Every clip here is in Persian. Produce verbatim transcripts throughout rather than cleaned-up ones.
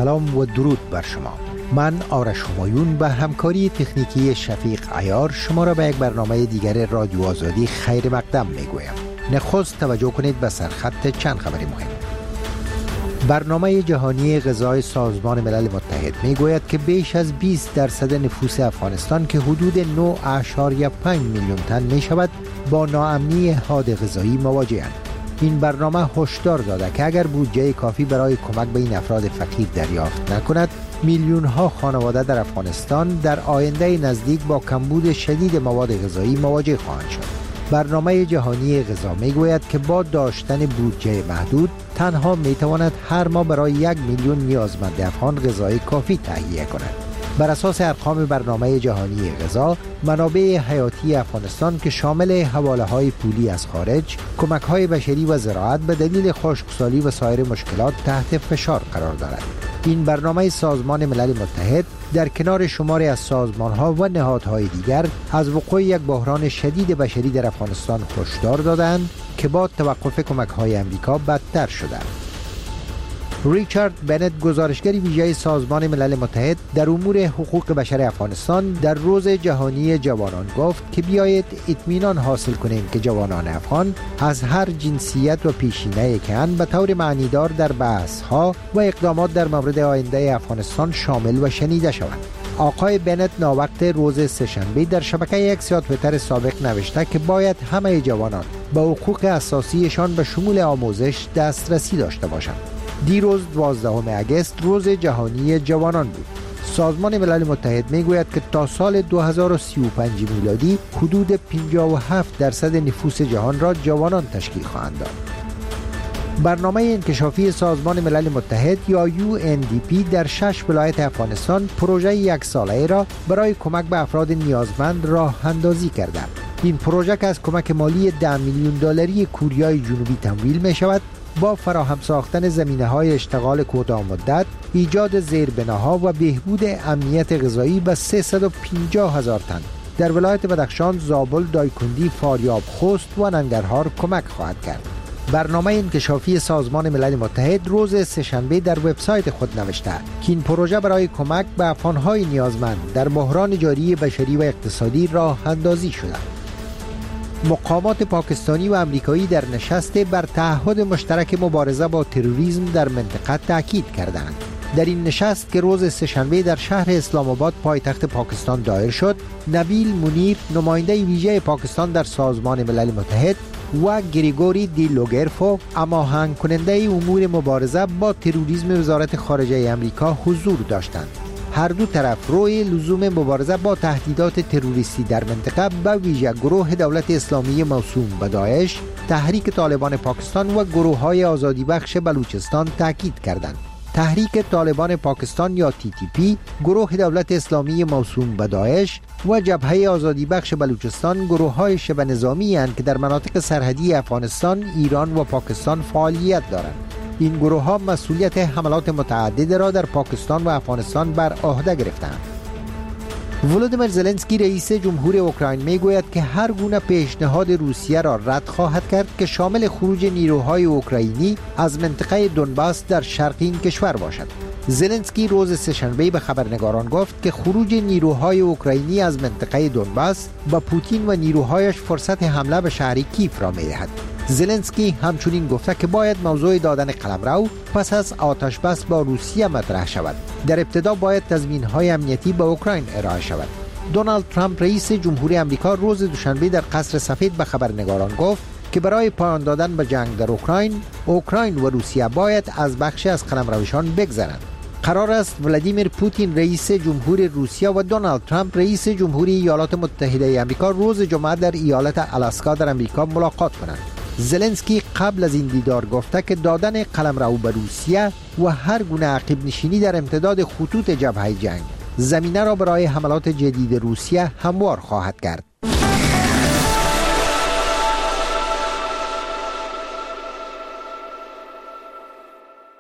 سلام و درود بر شما. من آرش همایون به همکاری تکنیکی شفیق عیار شما را به یک برنامه دیگر رادیو آزادی خیر مقدم میگویم. نخست توجه کنید به سرخط چند خبر مهم. برنامه جهانی غذای سازمان ملل متحد میگوید که بیش از بیست درصد نفوس افغانستان که حدود نه اشاریه پنج میلیون تن می شود با ناامنی حاد غذایی مواجهند. این برنامه هشدار داده که اگر بودجه کافی برای کمک به این افراد فقیر دریافت نکند، میلیون ها خانواده در افغانستان در آینده نزدیک با کمبود شدید مواد غذایی مواجه خواهند شد. برنامه جهانی غذا میگوید که با داشتن بودجه محدود تنها میتواند هر ماه برای یک میلیون نیازمند افغان غذای کافی تهیه کند. بر اساس ارقام برنامه جهانی غذا، منابع حیاتی افغانستان که شامل حواله‌های پولی از خارج، کمک‌های بشری و زراعت به دلیل خشکسالی و سایر مشکلات تحت فشار قرار دارد. این برنامه سازمان ملل متحد در کنار شماری از سازمان‌ها و نهادهای دیگر از وقوع یک بحران شدید بشری در افغانستان هشدار دادند که با توقف کمک‌های آمریکا بدتر شده. ریچارد بنت، گزارشگر ویژه سازمان ملل متحد در امور حقوق بشر افغانستان، در روز جهانی جوانان گفت که بیایید اطمینان حاصل کنیم که جوانان افغان از هر جنسیت و پیشینه کن به طور معنیدار در بحث‌ها و اقدامات در مورد آینده افغانستان شامل و شنیده شوند. آقای بنت ناوقت روز سه‌شنبه در شبکه اکس یا توییتر سابق نوشته که باید همه جوانان به حقوق اساسیشان به شمول آموزش دسترسی داشته باشند. دیروز دوازدهم اگست روز جهانی جوانان بود. سازمان ملل متحد میگوید که تا سال دو هزار و سی و پنج میلادی حدود پنجاه و هفت درصد نفوس جهان را جوانان تشکیل خواهند داد. برنامه انکشافی سازمان ملل متحد یا یو ان دی پی در شش ولایت افغانستان پروژه یک ساله را برای کمک به افراد نیازمند راه اندازی کرده. این پروژه که از کمک مالی ده میلیون دلاری کوریای جنوبی تمویل می شود، با فراهم ساختن زمینه‌های اشتغال کوتاه مدت، ایجاد زیربناها و بهبود امنیت غذایی به سیصد و پنجاه هزار تن در ولایت بدخشان، زابل، دایکندی، فاریاب، خوست و ننگرهار کمک خواهد کرد. برنامه انکشافی سازمان ملل متحد روز سه‌شنبه در وبسایت خود نوشته که این پروژه برای کمک به افغان‌های نیازمند در بحران جاری بشری و اقتصادی راه اندازی شده. مقامات پاکستانی و امریکایی در نشست بر تعهد مشترک مبارزه با تروریسم در منطقه تاکید کردند. در این نشست که روز سه‌شنبه در شهر اسلام آباد پایتخت پاکستان دایر شد، نبیل منیر، نماینده ویژه پاکستان در سازمان ملل متحد، و گریگوری دی لوگرفو، هماهنگ کننده امور مبارزه با تروریسم وزارت خارجه امریکا حضور داشتند. هر دو طرف روی لزوم مبارزه با تهدیدات تروریستی در منطقه به ویژه گروه دولت اسلامی موسوم به داعش، تحریک طالبان پاکستان و گروه‌های آزادی بخش بلوچستان تاکید کردند. تحریک طالبان پاکستان یا تی تی پی، گروه دولت اسلامی موسوم به داعش و جبهه آزادی بخش بلوچستان گروه‌های شبه نظامی اند که در مناطق سرحدی افغانستان، ایران و پاکستان فعالیت دارند. این گروه ها مسئولیت حملات متعدد را در پاکستان و افغانستان بر عهده گرفتند. ولودیمیر زلنسکی رئیس جمهور اوکراین میگوید که هر گونه پیشنهاد روسیه را رد خواهد کرد که شامل خروج نیروهای اوکراینی از منطقه دونباس در شرق این کشور باشد. زلنسکی روز سه‌شنبه به خبرنگاران گفت که خروج نیروهای اوکراینی از منطقه دونباس با پوتین و نیروهایش فرصت حمله به شهر کیف را می‌دهد. زلنسکی همچنین گفته که باید موضوع دادن قلمرو پس از آتش بس با روسیه مطرح شود. در ابتدا باید تضمین‌های امنیتی به اوکراین ارائه شود. دونالد ترامپ رئیس جمهوری آمریکا روز دوشنبه در قصر سفید به خبرنگاران گفت که برای پایان دادن به جنگ در اوکراین، اوکراین و روسیه باید از بخشی از قلمروشان بگذرند. قرار است ولادیمیر پوتین رئیس جمهور روسیه و دونالد ترامپ رئیس جمهوری ایالات متحده آمریکا روز جمعه در ایالت آلاسکا در آمریکا ملاقات کنند. زلنسکی قبل از این دیدار گفته که دادن قلمرو به روسیه و هر گونه عقب نشینی در امتداد خطوط جبهه جنگ زمینه را برای حملات جدید روسیه هموار خواهد کرد.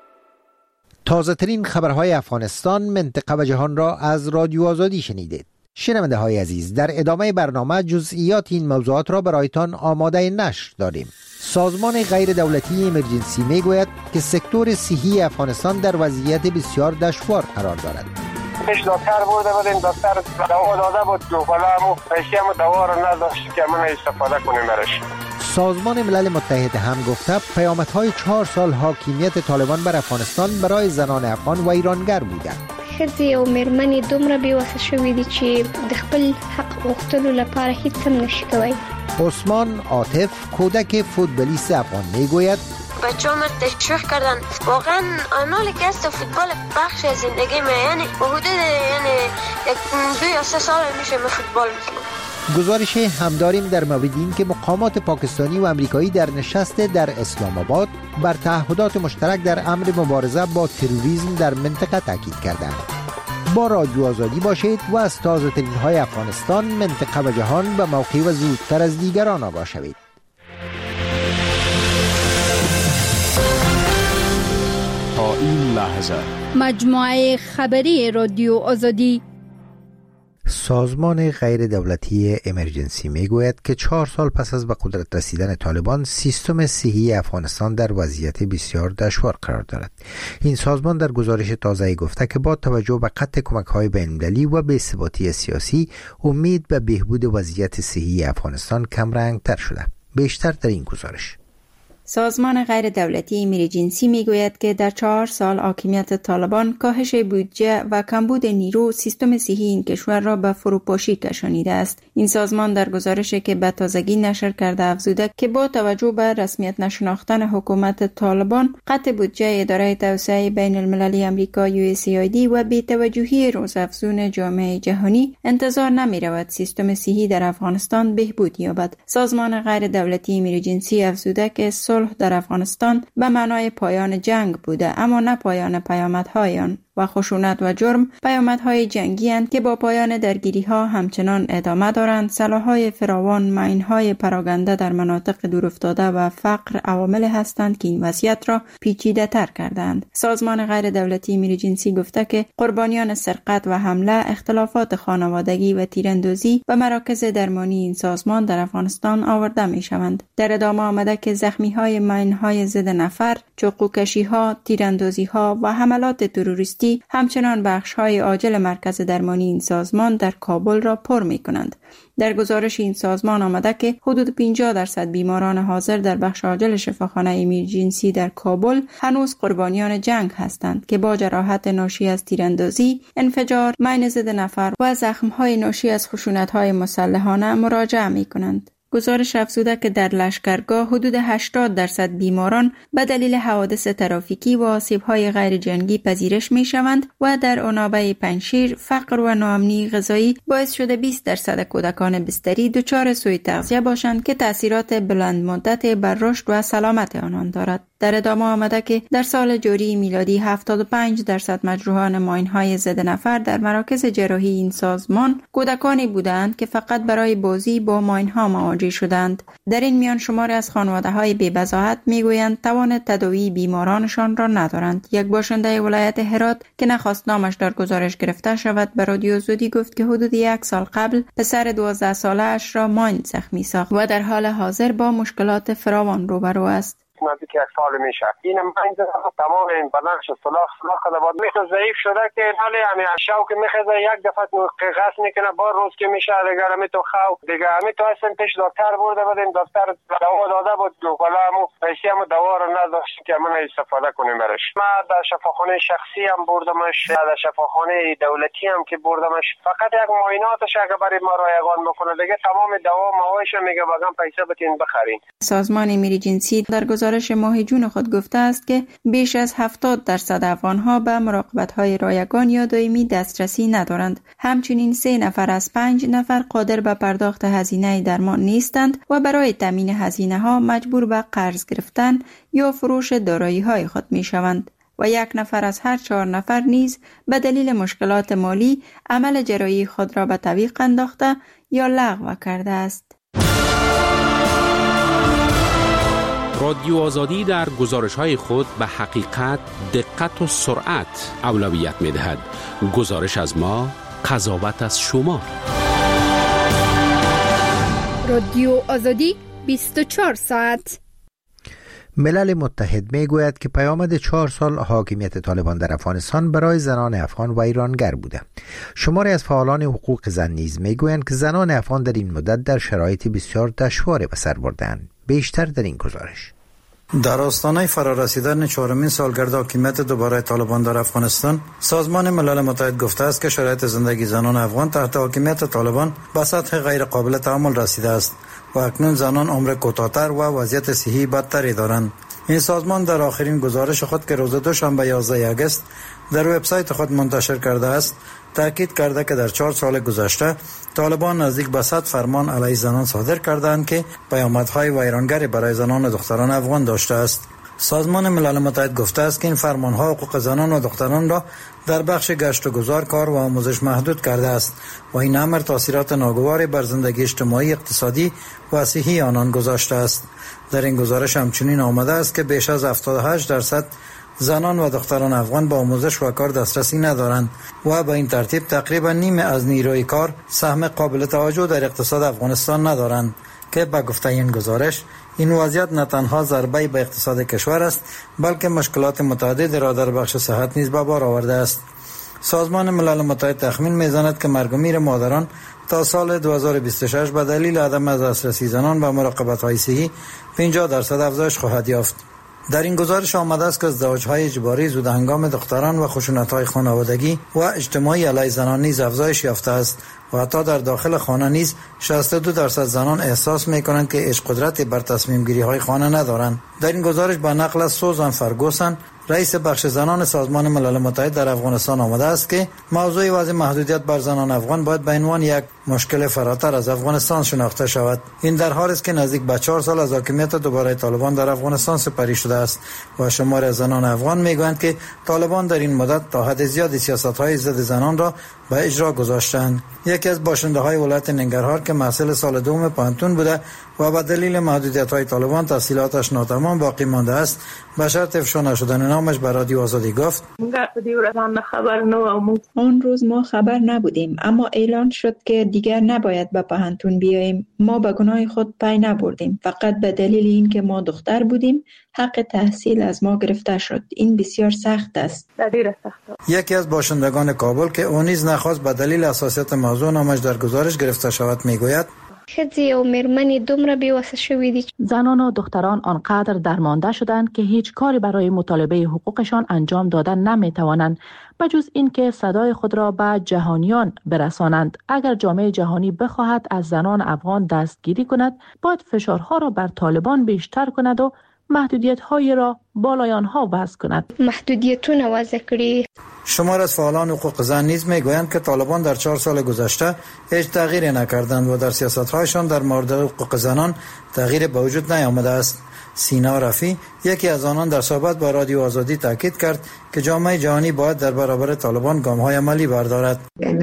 تازه ترین خبرهای افغانستان، منطقه و جهان را از رادیو آزادی شنیدید. شنونده های عزیز، در ادامه برنامه جزئیات این موضوعات را برایتان آماده نشر داریم. سازمان غیر دولتی امرجنسی می گوید که سکتور صحی افغانستان در وضعیت بسیار دشوار قرار دارد. پیش دکتر برده بودیم، دکتر دوا داده بود دو بالا همو پیشی همو دوا رو نداشت که من استفاده کنیم برش. سازمان ملل متحد هم گفته پیامدهای چهار سال حاکمیت طالبان بر افغانستان برای زنان افغان و ایرانگر بوده. ښځې او مېرمنې دومره بېوسه شوي دي چې د خپل حق غوښتلو لپاره هیڅ هم نشي کولی. عثمان عاطف کودک فوتبالیست افغان میگوید بچه‌ها من تشویق کردن، واقعا آنالی که است فوتبال بخش از زندگی من، یعنی حدود یعنی یک دو یا سه سال میشه من فوتبال میکنم. گزارش هم داریم در مورد این که مقامات پاکستانی و امریکایی در نشست در اسلام آباد بر تعهدات مشترک در امر مبارزه با تروریسم در منطقه تاکید کردند. با رادیو آزادی باشید و از تازه ترین های افغانستان، منطقه و جهان به موقع و زودتر از دیگران آگاه شوید. تا این لحظه مجموعه خبری رادیو آزادی. سازمان غیر دولتی امرجنسی می گوید که چهار سال پس از به قدرت رسیدن طالبان، سیستم صحی افغانستان در وضعیت بسیار دشوار قرار دارد. این سازمان در گزارش تازه‌ای گفته که با توجه به قطع کمک‌های بین‌المللی و بی‌ثباتی سیاسی، امید به بهبود وضعیت صحی افغانستان کمرنگ‌تر شده. بیشتر در این گزارش. سازمان غیر دولتی امرجنسی میگوید که در چهار سال حاکمیت طالبان کاهش بودجه و کمبود نیرو سیستم صحی این کشور را به فروپاشی کشانیده است. این سازمان در گزارشی که به تازگی نشر کرده افزوده که با توجه به رسمیت نشناختن حکومت طالبان، قطع بودجه اداره توسعه بین المللی امریکا یو اس ای آی دی و بی‌توجهی روزافزون جامعه جهانی، انتظار نمی رود سیستم صحی در افغانستان بهبود یابد. سازمان غیر دولتی امرجنسی افزوده که صلح در افغانستان به معنای پایان جنگ بوده، اما نه پایان پیامدهای آن، و خشونت و جرم پیامدهای جنگی اند که با پایان درگیری ها همچنان ادامه دارند. سلاح‌های فراوان، ماین‌های پراگنده در مناطق دورافتاده و فقر عوامل هستند که این وضعیت را پیچیده تر کردند. سازمان غیر دولتی امرجنسی گفته که قربانیان سرقت و حمله، اختلافات خانوادگی و تیراندازی به مراکز درمانی این سازمان در افغانستان آورده می شوند. در ادامه آمده که زخمی‌های ماین‌های ضد نفر، چاقوکشی‌ها، تیراندازی‌ها و حملات تروریستی همچنان بخش‌های عاجل مرکز درمانی این سازمان در کابل را پر می‌کنند. در گزارش این سازمان آمده که حدود پنجاه درصد بیماران حاضر در بخش عاجل شفاخانه امرجنسی در کابل هنوز قربانیان جنگ هستند که با جراحت ناشی از تیراندازی، انفجار، ماین ضد نفر و زخم‌های ناشی از خشونت‌های مسلحانه مراجعه می‌کنند. گزارش افزوده که در لشکرگاه حدود هشتاد درصد بیماران به دلیل حوادث ترافیکی و آسیب‌های غیر جنگی پذیرش می‌شوند و در عنابه پنجشیر فقر و ناامنی غذایی باعث شده بیست درصد کودکان بستری دچار سوء تغذیه باشند که تأثیرات بلند مدت بر رشد و سلامت آنان دارد. در ادامه آمده که در سال جاری میلادی هفتاد و پنج درصد مجروحان ماین‌های ضد نفر در مراکز جراحی این سازمان کودکانی بودند که فقط برای بازی با ماین‌ها مواجه شدند. در این میان شماری از خانواده‌های بی‌بضاعت میگویند توان تداوی بیمارانشان را ندارند. یک باشنده ولایت هرات که نخواست نامش در گزارش گرفته شود به رادیو آزادی گفت که حدود یک سال قبل پسر دوازده ساله اش را ماین زخمی ساخت و در حال حاضر با مشکلات فراوان روبرو است. نزدیک یک سال میشه این من تمام این بدنش سلاخ سلاخ کرده بود، میخه ضعیف شده که حالی همین شوک میخزه یک دفعه قیغاس میکنه، بار روز که میشه دیگه همی تو خو دیگه همی تو اصلا پیش دکتر برده بودیم، دکتر دوا داده بود دو بالا همو پیشی همو دوا رو نداشت که من استفاده کنیم برش. ما در شفاخانه شخصی هم بردمش، در شفاخانه دولتی هم که بردمش، فقط یک معایناتش اگه برای ما رایگان بکنه دیگه تمام دوا موایش میگه بگم پیسه بتین بخرین. سازمان امرجنسی در گزارش ماه جون خود گفته است که بیش از هفتاد درصد افغان‌ها به مراقبت‌های رایگان یا دائمی دسترسی ندارند. همچنین سه نفر از پنج نفر قادر به پرداخت هزینه درمان نیستند و برای تامین هزینه‌ها مجبور به قرض گرفتن یا فروش دارایی‌های خود می‌شوند و یک نفر از هر چهار نفر نیز به دلیل مشکلات مالی عمل جراحی خود را به تعویق انداخته یا لغو کرده است. رادیو آزادی در گزارش‌های خود به حقیقت، دقت و سرعت اولویت می‌دهد. گزارش از ما قضاوت از شما. رادیو آزادی بیست و چهار ساعت. ملل متحد می گوید که پیامد چهار سال حاکمیت طالبان در افغانستان برای زنان افغان و ایرانگر بوده. شماری از فعالان حقوق زن نیز می گویند که زنان افغان در این مدت در شرایط بسیار دشوار به سر بردند. بیشتر در این گزارش. در آستانه فرارسیدن چهارمین سالگرد حاکمیت دوباره طالبان در افغانستان، سازمان ملل متحد گفته است که شرایط زندگی زنان افغان تحت حاکمیت طالبان به سطح غیر قابل تحمل رسیده است و اکنون زنان عمر کوتاه‌تر و وضعیت صحی بدتری دارند. این سازمان در آخرین گزارش خود که روز دوشنبه یازده آگوست در وبسایت خود منتشر کرده است، تاکید کرده که در چهار سال گذشته طالبان نزدیک به صد فرمان علیه زنان صادر کردند که پیامدهای ویرانگری برای زنان و دختران افغان داشته است. سازمان ملل متحد گفته است که این فرمانها حقوق زنان و دختران را در بخش گشت و گذار، کار و آموزش محدود کرده است و این امر تاثیرات ناگواری بر زندگی اجتماعی، اقتصادی و صحی آنان گذاشته است. در این گزارش همچنین آمده است که بیش از هفتاد و هشت درصد زنان و دختران افغان با آموزش و کار دسترسی ندارند و به این ترتیب تقریبا نیم از نیروی کار سهم قابل توجه در اقتصاد افغانستان ندارند که به گفته این گزارش این وضعیت نه تنها ضربه به اقتصاد کشور است بلکه مشکلات متعددی را در بخش صحت نیز به بار آورده است. سازمان ملل متحد تخمین می‌زند که مرگ و میر مادران تا سال دو هزار و بیست و شش به دلیل عدم دسترسی زنان به مراقبت‌های صحی پنجاه درصد افزایش خواهد یافت. در این گزارش آمده است که ازدواج‌های اجباری، زود هنگام دختران و خشونت‌های خانوادگی و اجتماعی علیه زنان نیز افزایش یافته است و حتی در داخل خانه نیز شصت و دو درصد زنان احساس می‌کنند که هیچ قدرتی بر تصمیم گیری‌های خانه ندارند. در این گزارش با نقل از سوزان فرگوسن، رئیس بخش زنان سازمان ملل متحد در افغانستان آمده است که موضوع وضع محدودیت بر زنان افغان باید به عنوان یک مشکل فراتر از افغانستان شناخته شود. این در حالی است که نزدیک به چهار سال از حاکمیت دوباره طالبان در افغانستان سپری شده است و شماری از زنان افغان میگویند که طالبان در این مدت تا حد زیادی سیاست‌های ضد زنان را به اجرا گذاشتند. یکی از باشنده‌های ولایت ننگرهار که محصل سال دوم پانتون بوده و به دلیل محدودیت‌های طالبان تحصیلاتش ناتمام باقی مانده است، به شرط افشا نشدن نامش به رادیو آزادی گفت: آن روز ما خبر نبودیم، اما اعلان شد که دیگر نباید به پهنتون بیاییم. ما به گناه خود پی نبردیم، فقط به دلیل اینکه ما دختر بودیم حق تحصیل از ما گرفته شد. این بسیار سخت است. یکی از باشندگان کابل که او نیز نخواست به دلیل حساسیت موضوع نامش در گزارش گرفته شود میگوید: ښځې او مېرمنې دومره بېوسه شوي دي. زنان و دختران آنقدر درمانده شدند که هیچ کاری برای مطالبه حقوقشان انجام دادن نمیتوانند، بجز اینکه صدای خود را به جهانیان برسانند. اگر جامعه جهانی بخواهد از زنان افغان دستگیری کند، باید فشارها را بر طالبان بیشتر کند و محدودیت‌های را بالای آنها وضع کند. محدودیتونه وضع کړي. شمار از فعالان حقوق زن نیز میگویند که طالبان در چهار سال گذشته هیچ تغییری نکردند و در سیاست‌هایشان در مورد حقوق زنان تغییری به وجود نیامده است. سینا رفی، یکی از آنان، در صحبت با رادیو آزادی تاکید کرد که جامعه جهانی باید در برابر طالبان گام‌های عملی بردارد.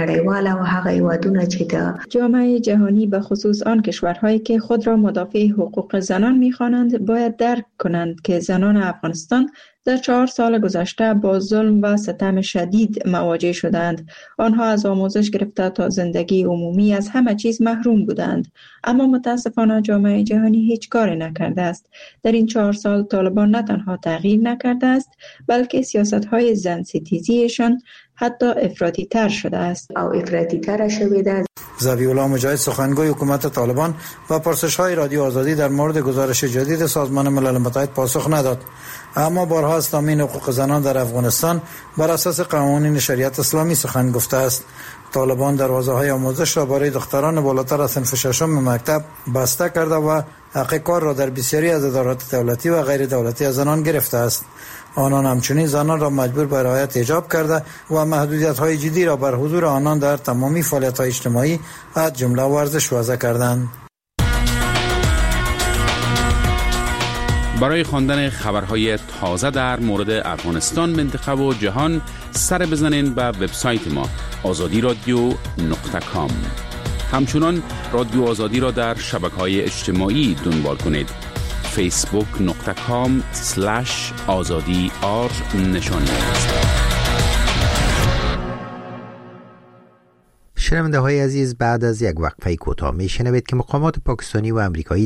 جامعه جهانی به خصوص آن کشورهایی که خود را مدافع حقوق زنان می‌خوانند باید درک کنند که زنان افغانستان در چهار سال گذشته با ظلم و ستم شدید مواجه شدند. آنها از آموزش گرفته تا زندگی عمومی از همه چیز محروم بودند، اما متاسفانه جامعه جهانی هیچ کاری نکرده است. در این چهار سال طالبان نه تنها تغییر نکرده است، بلکه سیاست‌های زن ستیزیشان حتی افراطی تر شده است او افراطی تر شده است. ذبیح الله مجاهد، سخنگوی حکومت طالبان، و پرسش‌های رادیو آزادی در مورد گزارش جدید سازمان ملل متحد پاسخ نداد، اما بارها از تامین حقوق زنان در افغانستان بر اساس قوانین شریعت اسلامی سخن گفته است. طالبان دروازه‌های آموزش را برای دختران بالاتر از صنف ششم مکتب بسته کرده و حق کار را در بسیاری از ادارات دولتی و غیر دولتی از زنان گرفته است. آنان همچنین زنان را مجبور به رعایت حجاب کرده و محدودیت‌های جدی را بر حضور آنان در تمامی فعالیت‌های اجتماعی از جمله ورزش وضع کردند. برای خواندن خبرهای تازه در مورد افغانستان، منطقه و جهان سر بزنین به وبسایت ما آزادی رادیو نقطه کام. همچنان رادیو آزادی را در شبکه‌های اجتماعی دنبال کنید: فیسبوک نقطه کام سلش آزادی آر نشانی است. شنونده های عزیز، بعد از یک وقفه کوتاه میشنوید که مقامات پاکستانی و امریکایی